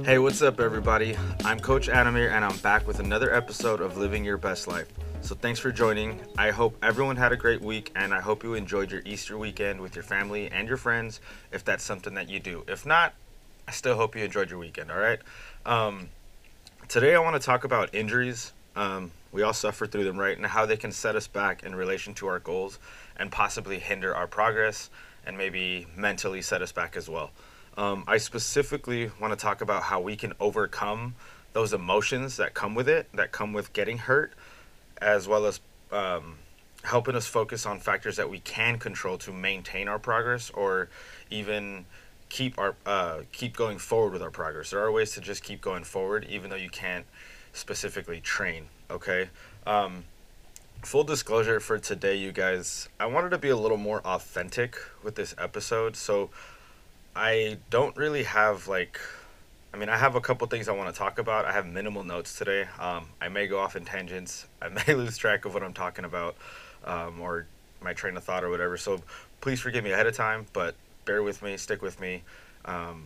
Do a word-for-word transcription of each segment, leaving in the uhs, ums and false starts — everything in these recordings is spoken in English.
Hey, what's up, everybody? I'm Coach Adamir, and I'm back with another episode of Living Your Best Life. So, thanks for joining. I hope everyone had a great week, and I hope you enjoyed your Easter weekend with your family and your friends, if that's something that you do. If not, I still hope you enjoyed your weekend, all right? Um, Today, I want to talk about injuries. Um, we all suffer through them, right? And how they can set us back in relation to our goals and possibly hinder our progress and maybe mentally set us back as well. Um, I specifically want to talk about how we can overcome those emotions that come with it, that come with getting hurt, as well as um, helping us focus on factors that we can control to maintain our progress or even keep our uh, keep going forward with our progress. There are ways to just keep going forward, even though you can't specifically train. Okay. Um, full disclosure for today, you guys, I wanted to be a little more authentic with this episode, so I don't really have like, I mean, I have a couple things I want to talk about. I have minimal notes today. Um, I may go off in tangents. I may lose track of what I'm talking about, um, or my train of thought or whatever. So please forgive me ahead of time, but bear with me, stick with me. Um,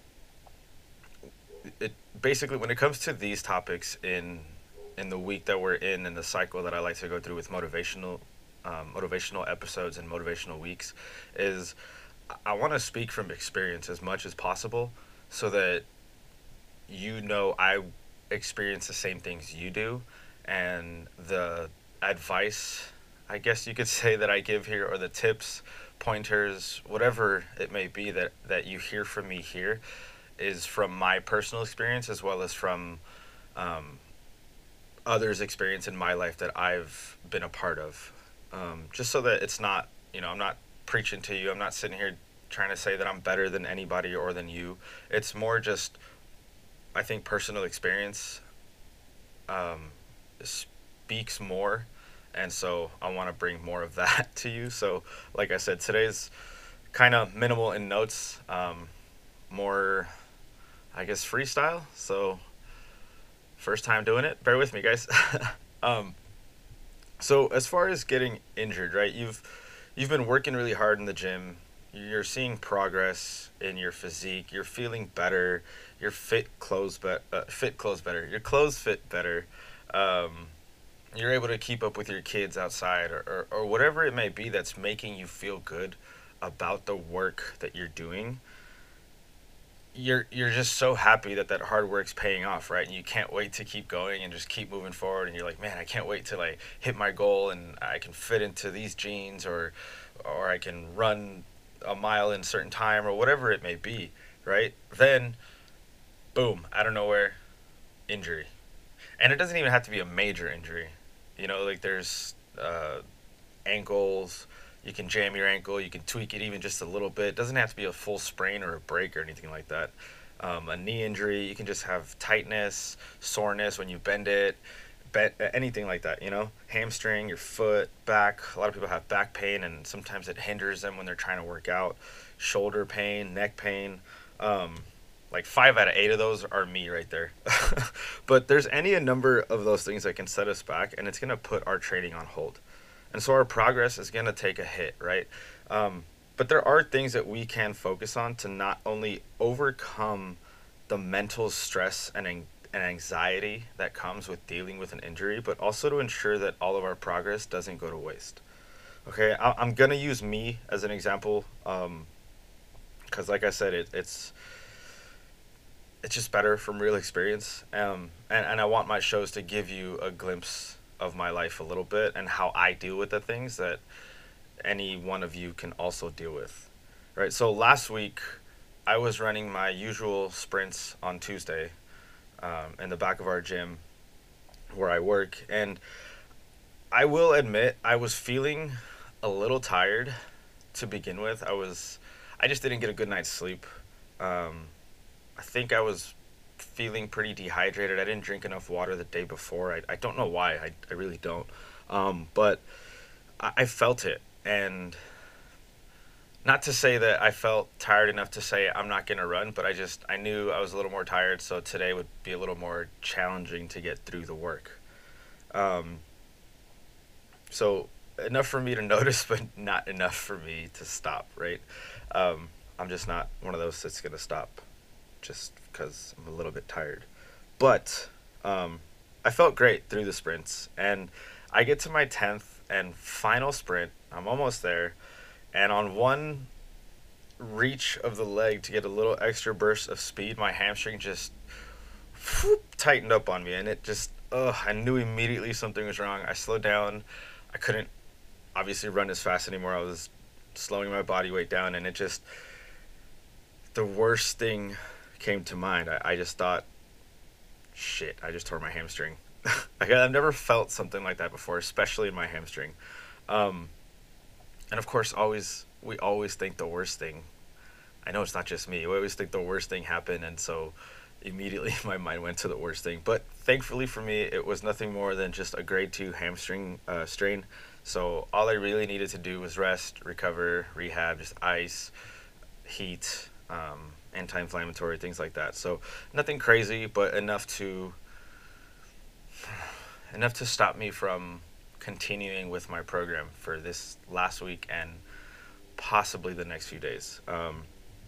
it basically, when it comes to these topics in in the week that we're in, in the cycle that I like to go through with motivational um, motivational episodes and motivational weeks, is I want to speak from experience as much as possible so that you know I experience the same things you do, and the advice, I guess you could say, that I give here, or the tips, pointers, whatever it may be that, that you hear from me here, is from my personal experience as well as from um, others' experience in my life that I've been a part of. Um, just so that it's not, you know, I'm not preaching to you. I'm not sitting here trying to say that I'm better than anybody or than you. It's more just, I think, personal experience um, speaks more. And so I want to bring more of that to you. So, like I said, today's kind of minimal in notes, um, more, I guess, freestyle. So, first time doing it. Bear with me, guys. um, so, as far as getting injured, right? You've you've been working really hard in the gym. You're seeing progress in your physique. You're feeling better. Your fit clothes, be- uh, fit clothes better. Your clothes fit better. Um, you're able to keep up with your kids outside, or, or, or whatever it may be that's making you feel good about the work that you're doing. You're you're just so happy that that hard work's paying off, right? And you can't wait to keep going and just keep moving forward. And you're like, man, I can't wait to like hit my goal, and I can fit into these jeans, or or I can run a mile in a certain time, or whatever it may be, right? Then, boom, out of nowhere, injury. And it doesn't even have to be a major injury. You know, like there's uh, ankles. You can jam your ankle. You can tweak it even just a little bit. It doesn't have to be a full sprain or a break or anything like that. Um, a knee injury, you can just have tightness, soreness when you bend it, be- anything like that, you know? Hamstring, your foot, back. A lot of people have back pain, and sometimes it hinders them when they're trying to work out. Shoulder pain, neck pain. Um, like five out of eight of those are me right there. But there's any a number of those things that can set us back, and it's going to put our training on hold. And so our progress is going to take a hit, right? Um, but there are things that we can focus on to not only overcome the mental stress and, an- and anxiety that comes with dealing with an injury, but also to ensure that all of our progress doesn't go to waste. Okay, I- I'm going to use me as an example, um, because like I said, it, it's it's just better from real experience. Um, and, and I want my shows to give you a glimpse of my life a little bit and how I deal with the things that any one of you can also deal with. Right? So last week, I was running my usual sprints on Tuesday um, in the back of our gym where I work. And I will admit, I was feeling a little tired to begin with. I was, I just didn't get a good night's sleep. Um, I think I was feeling pretty dehydrated. I didn't drink enough water the day before. I, I don't know why. I, I really don't. Um, but I, I felt it. And not to say that I felt tired enough to say I'm not going to run, but I just, I knew I was a little more tired. So today would be a little more challenging to get through the work. Um, so enough for me to notice, but not enough for me to stop, right? Um, I'm just not one of those that's going to stop. just because I'm a little bit tired. But um, I felt great through the sprints, and I get to my tenth and final sprint. I'm almost there, and on one reach of the leg to get a little extra burst of speed, my hamstring just whoop, tightened up on me, and it just, ugh, I knew immediately something was wrong. I slowed down. I couldn't obviously run as fast anymore. I was slowing my body weight down, and it just, the worst thing came to mind. I, I just thought, shit, I just tore my hamstring. Like, I've never felt something like that before, especially in my hamstring. Um, and of course, always we always think the worst thing. I know it's not just me. We always think the worst thing happened, and so immediately my mind went to the worst thing. But thankfully for me, it was nothing more than just a grade two hamstring uh, strain. So all I really needed to do was rest, recover, rehab, just ice, heat, um, anti-inflammatory, things like that. So nothing crazy, but enough to enough to stop me from continuing with my program for this last week and possibly the next few days. Um,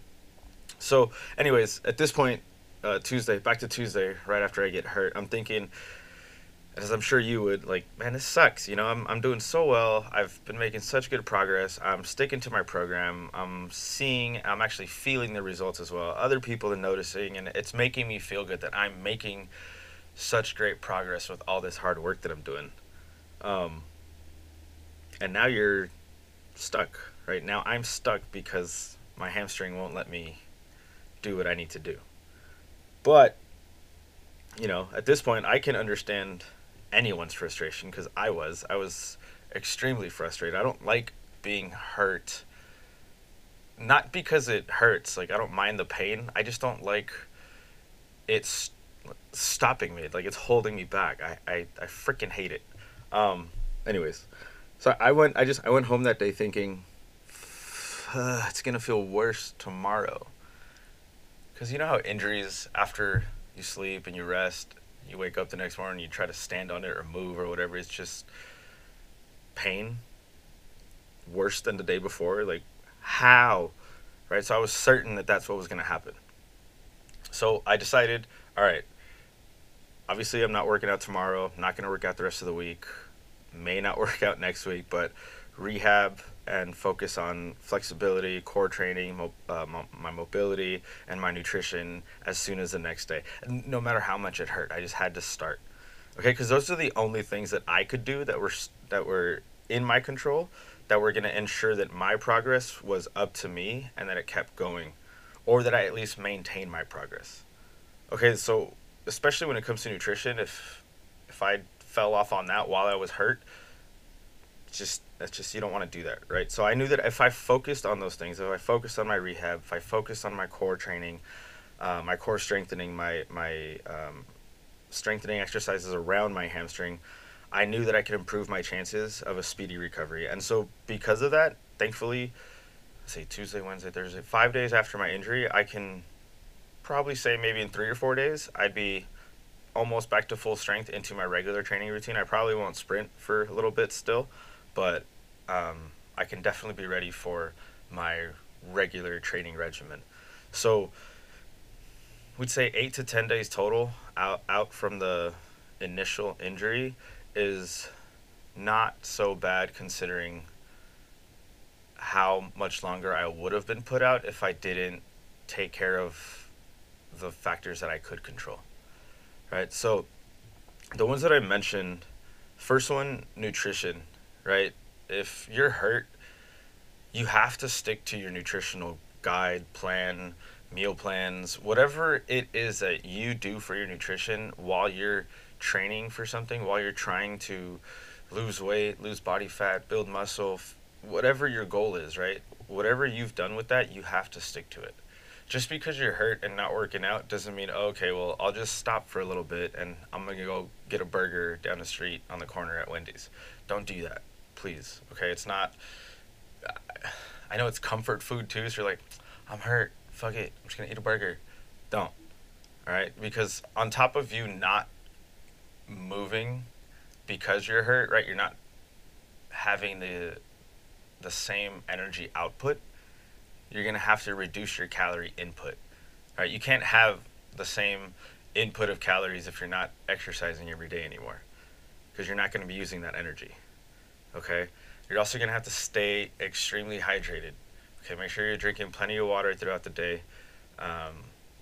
so anyways, at this point, uh, Tuesday, back to Tuesday, right after I get hurt, I'm thinking, as I'm sure you would, like, man, this sucks. You know, I'm I'm doing so well. I've been making such good progress. I'm sticking to my program. I'm seeing, I'm actually feeling the results as well. Other people are noticing, and it's making me feel good that I'm making such great progress with all this hard work that I'm doing. Um, and now you're stuck, right? Now I'm stuck because my hamstring won't let me do what I need to do. But, you know, at this point, I can understand anyone's frustration, because I was. I was extremely frustrated. I don't like being hurt. Not because it hurts. Like, I don't mind the pain. I just don't like it's stopping me. Like, it's holding me back. I, I, I freaking hate it. Um, anyways, so I went, I just, I went home that day thinking, uh, it's going to feel worse tomorrow. Because you know how injuries, after you sleep and you rest, you wake up the next morning, you try to stand on it or move or whatever, it's just pain worse than the day before. Like, how? Right? So I was certain that that's what was going to happen. So I decided, all right, obviously I'm not working out tomorrow, not going to work out the rest of the week, may not work out next week, but rehab and focus on flexibility, core training, mo- uh, mo- my mobility, and my nutrition as soon as the next day. And no matter how much it hurt, I just had to start. Okay, because those are the only things that I could do that were that were in my control, that were going to ensure that my progress was up to me and that it kept going, or that I at least maintained my progress. Okay, so especially when it comes to nutrition, if if I fell off on that while I was hurt, just that's just you don't want to do that, right? So I knew that if I focused on those things, if I focused on my rehab, if I focused on my core training, uh, my core strengthening, my my um, strengthening exercises around my hamstring, I knew that I could improve my chances of a speedy recovery. And so because of that, thankfully, let's say Tuesday, Wednesday, Thursday, five days after my injury, I can probably say maybe in three or four days, I'd be almost back to full strength into my regular training routine. I probably won't sprint for a little bit still, but um, I can definitely be ready for my regular training regimen. So we'd say eight to ten days total out out from the initial injury is not so bad, considering how much longer I would have been put out if I didn't take care of the factors that I could control. Right? So the ones that I mentioned, first one, nutrition, right? If you're hurt, you have to stick to your nutritional guide, plan, meal plans, whatever it is that you do for your nutrition while you're training for something, while you're trying to lose weight, lose body fat, build muscle, whatever your goal is, right? Whatever you've done with that, you have to stick to it. Just because you're hurt and not working out doesn't mean, oh, okay, well, I'll just stop for a little bit and I'm going to go get a burger down the street on the corner at Wendy's. Don't do that, please. Okay, it's not, I know it's comfort food too, so you're like, I'm hurt, fuck it, I'm just going to eat a burger. Don't, all right? Because on top of you not moving because you're hurt, right, you're not having the the same energy output, you're going to have to reduce your calorie input. Right? You can't have the same input of calories if you're not exercising every day anymore, because you're not going to be using that energy. Okay? You're also going to have to stay extremely hydrated. Okay, make sure you're drinking plenty of water throughout the day. Um,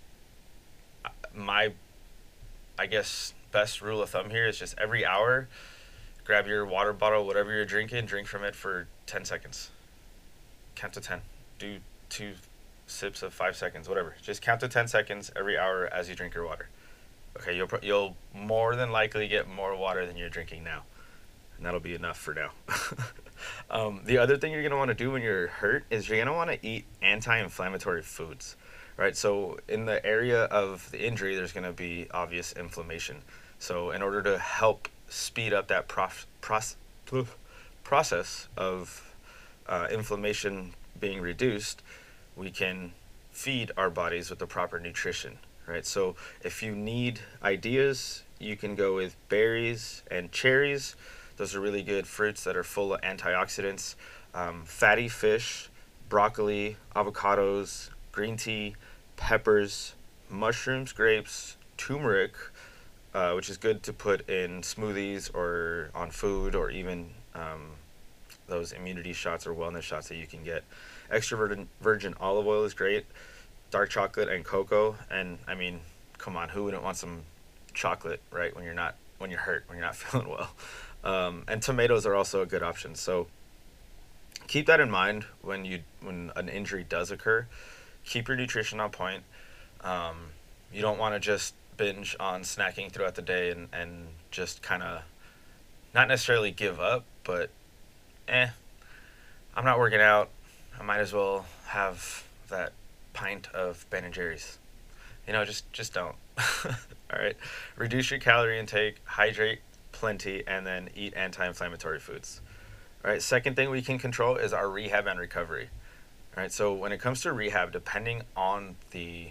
my, I guess, best rule of thumb here is just every hour, grab your water bottle, whatever you're drinking, drink from it for ten seconds. Count to ten. Do two sips of five seconds, whatever. Just count to ten seconds every hour as you drink your water. Okay, you'll you'll more than likely get more water than you're drinking now, and that'll be enough for now. um, the other thing you're gonna want to do when you're hurt is you're gonna want to eat anti-inflammatory foods, right? So in the area of the injury, there's gonna be obvious inflammation. So in order to help speed up that prof- proce- process of uh, inflammation being reduced, we can feed our bodies with the proper nutrition, right? So if you need ideas, you can go with berries and cherries. Those are really good fruits that are full of antioxidants. Um, fatty fish, broccoli, avocados, green tea, peppers, mushrooms, grapes, turmeric, uh, which is good to put in smoothies or on food, or even um, those immunity shots or wellness shots that you can get. Extra virgin, virgin olive oil is great. Dark chocolate and cocoa. And I mean, come on, who wouldn't want some chocolate, right? When you're not, when you're hurt, when you're not feeling well. Um, and tomatoes are also a good option. So keep that in mind when you when an injury does occur. Keep your nutrition on point. Um, you don't want to just binge on snacking throughout the day and, and just kind of not necessarily give up, but eh, I'm not working out. I might as well have that pint of Ben and Jerry's. You know, just just don't. All right. Reduce your calorie intake, hydrate plenty, and then eat anti-inflammatory foods. All right. Second thing we can control is our rehab and recovery. All right. So when it comes to rehab, depending on the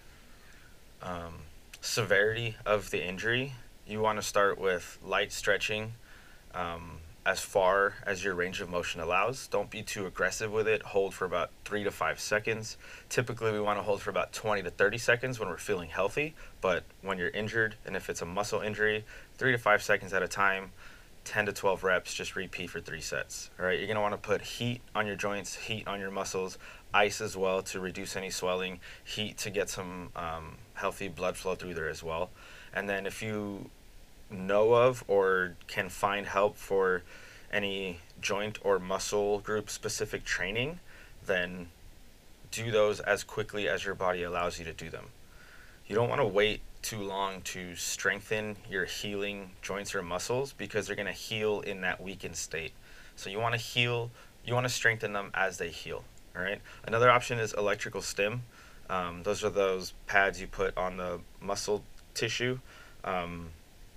um, severity of the injury, you want to start with light stretching. Um, as far as your range of motion allows. Don't be too aggressive with it. Hold for about three to five seconds. Typically, we want to hold for about twenty to thirty seconds when we're feeling healthy. But when you're injured, and if it's a muscle injury, three to five seconds at a time, ten to twelve reps, just repeat for three sets. All right, you're going to want to put heat on your joints, heat on your muscles, ice as well to reduce any swelling, heat to get some um, healthy blood flow through there as well. And then if you know of or can find help for any joint or muscle group specific training, then do those as quickly as your body allows you to do them. You don't want to wait too long to strengthen your healing joints or muscles, because they're going to heal in that weakened state. So you want to heal, you want to strengthen them as they heal. All right. Another option is electrical stim. Um, those are those pads you put on the muscle tissue. Um,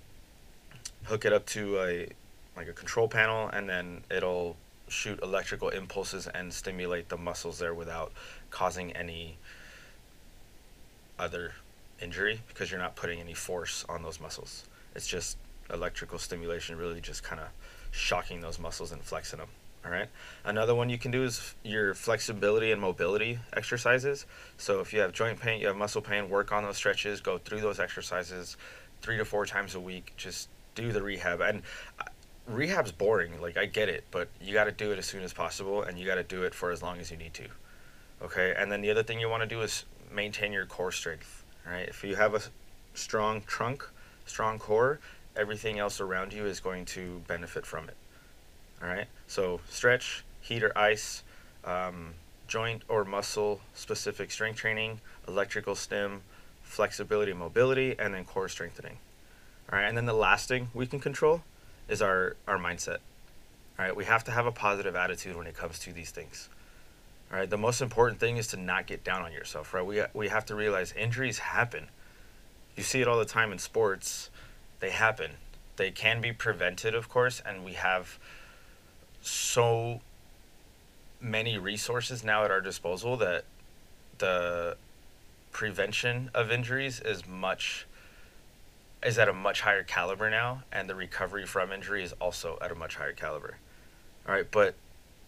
hook it up to a like a control panel, and then it'll shoot electrical impulses and stimulate the muscles there without causing any other injury, because you're not putting any force on those muscles. It's just electrical stimulation, really just kind of shocking those muscles and flexing them. All right. Another one you can do is your flexibility and mobility exercises. So if you have joint pain, you have muscle pain, work on those stretches, go through those exercises three to four times a week. Just do the rehab. And rehab's boring, like I get it, but you got to do it as soon as possible, and you got to do it for as long as you need to. Okay. And then the other thing you want to do is maintain your core strength. All right. If you have a strong trunk, strong core, everything else around you is going to benefit from it. All right. So stretch, heat or ice, um, joint or muscle specific strength training, electrical stim, flexibility, mobility, and then core strengthening. All right. And then the last thing we can control is our, our mindset. All right. We have to have a positive attitude when it comes to these things. All right. The most important thing is to not get down on yourself, right? We, we have to realize injuries happen. You see it all the time in sports. They happen. They can be prevented, of course, and we have so many resources now at our disposal that the prevention of injuries is much is at a much higher caliber now, and the recovery from injury is also at a much higher caliber. All right, but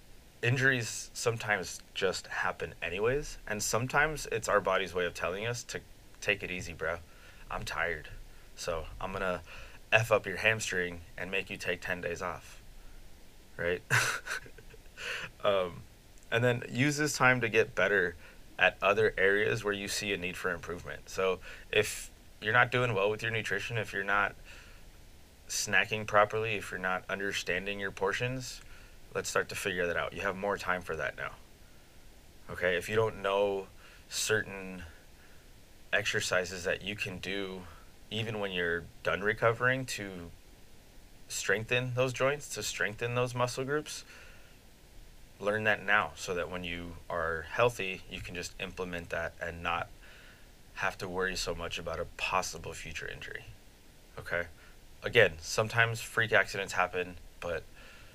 injuries sometimes just happen anyways, and sometimes it's our body's way of telling us to take it easy, bro. I'm tired, so I'm gonna F up your hamstring and make you take ten days off, right? um, and then use this time to get better at other areas where you see a need for improvement. So if you're not doing well with your nutrition, if you're not snacking properly, if you're not understanding your portions, let's start to figure that out. You have more time for that now. Okay, if you don't know certain exercises that you can do even when you're done recovering to strengthen those joints, to strengthen those muscle groups, learn that now so that when you are healthy, you can just implement that and not have to worry so much about a possible future injury. Okay? Again, sometimes freak accidents happen, but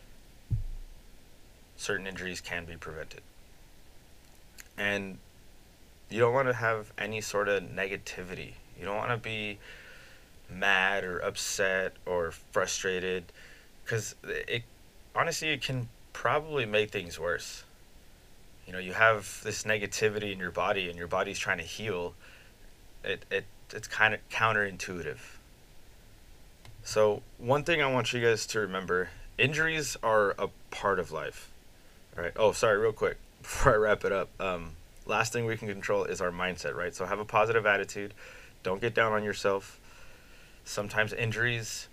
certain injuries can be prevented. And you don't want to have any sort of negativity. You don't want to be mad or upset or frustrated, because it honestly it can probably make things worse. You know, you have this negativity in your body and your body's trying to heal. It it it's kind of counterintuitive. So one thing I want you guys to remember, injuries are a part of life. All right. Oh, sorry, real quick before I wrap it up. Um, last thing we can control is our mindset, right? So have a positive attitude. Don't get down on yourself. Sometimes injuries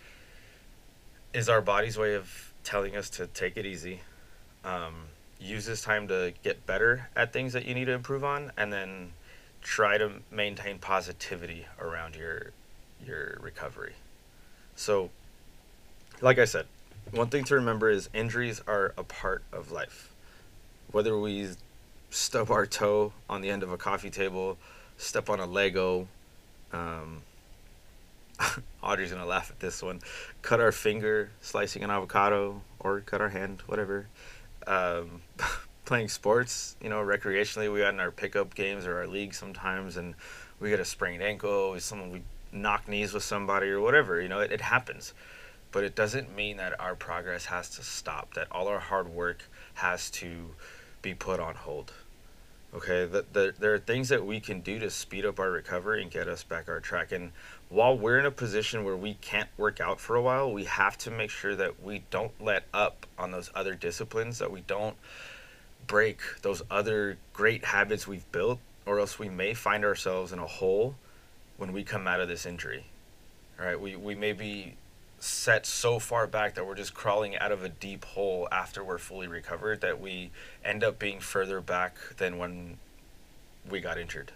is our body's way of telling us to take it easy. Um, use this time to get better at things that you need to improve on, and then try to maintain positivity around your your recovery. So, like I said, one thing to remember is injuries are a part of life. Whether we stub our toe on the end of a coffee table, step on a Lego, um, Audrey's going to laugh at this one, cut our finger slicing an avocado, or cut our hand, whatever. Um, playing sports, you know, recreationally, we got in our pickup games or our league sometimes, and we get a sprained ankle, someone we knock knees with somebody or whatever, you know, it, it happens. But it doesn't mean that our progress has to stop, that all our hard work has to be put on hold. Okay, the, the, there are things that we can do to speed up our recovery and get us back on track. And while we're in a position where we can't work out for a while, we have to make sure that we don't let up on those other disciplines, that we don't break those other great habits we've built, or else we may find ourselves in a hole when we come out of this injury. All right, we, we may be set so far back that we're just crawling out of a deep hole after we're fully recovered, that we end up being further back than when we got injured.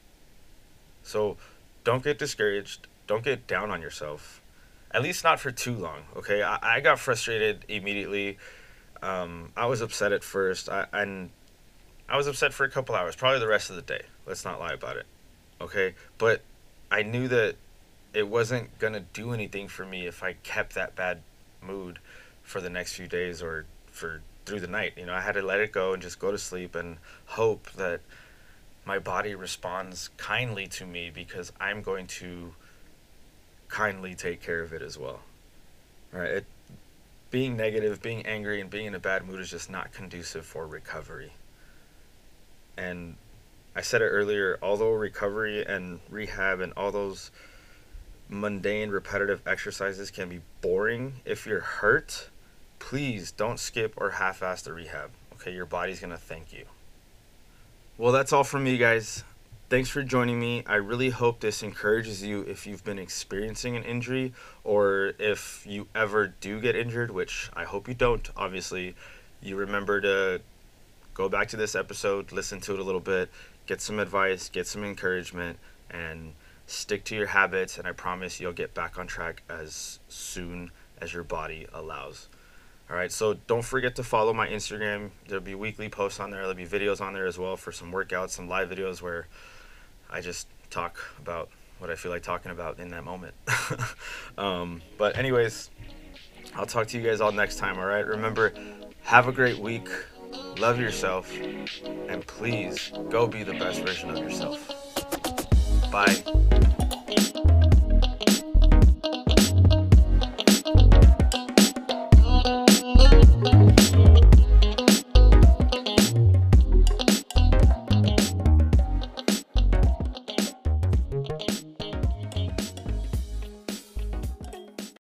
So don't get discouraged. Don't get down on yourself. At least not for too long, okay? I, I got frustrated immediately. Um, I was upset at first. I, and I was upset for a couple hours, probably the rest of the day. Let's not lie about it, okay? But I knew that it wasn't going to do anything for me if I kept that bad mood for the next few days or for through the night. You know, I had to let it go and just go to sleep and hope that my body responds kindly to me, because I'm going to kindly take care of it as well. All right? It, being negative, being angry, and being in a bad mood is just not conducive for recovery. And I said it earlier, although recovery and rehab and all those mundane, repetitive exercises can be boring, if you're hurt, please don't skip or half-ass the rehab. Okay, your body's gonna thank you. Well, that's all from me, guys. Thanks for joining me. I really hope this encourages you if you've been experiencing an injury, or if you ever do get injured, which I hope you don't, obviously. You remember to go back to this episode, listen to it a little bit, get some advice, get some encouragement, and stick to your habits, and I promise you'll get back on track as soon as your body allows. All right, so don't forget to follow my Instagram. There'll be weekly posts on there. There'll be videos on there as well for some workouts, some live videos where I just talk about what I feel like talking about in that moment. um, but anyways, I'll talk to you guys all next time, all right? Remember, have a great week. Love yourself. And please go be the best version of yourself. Bye.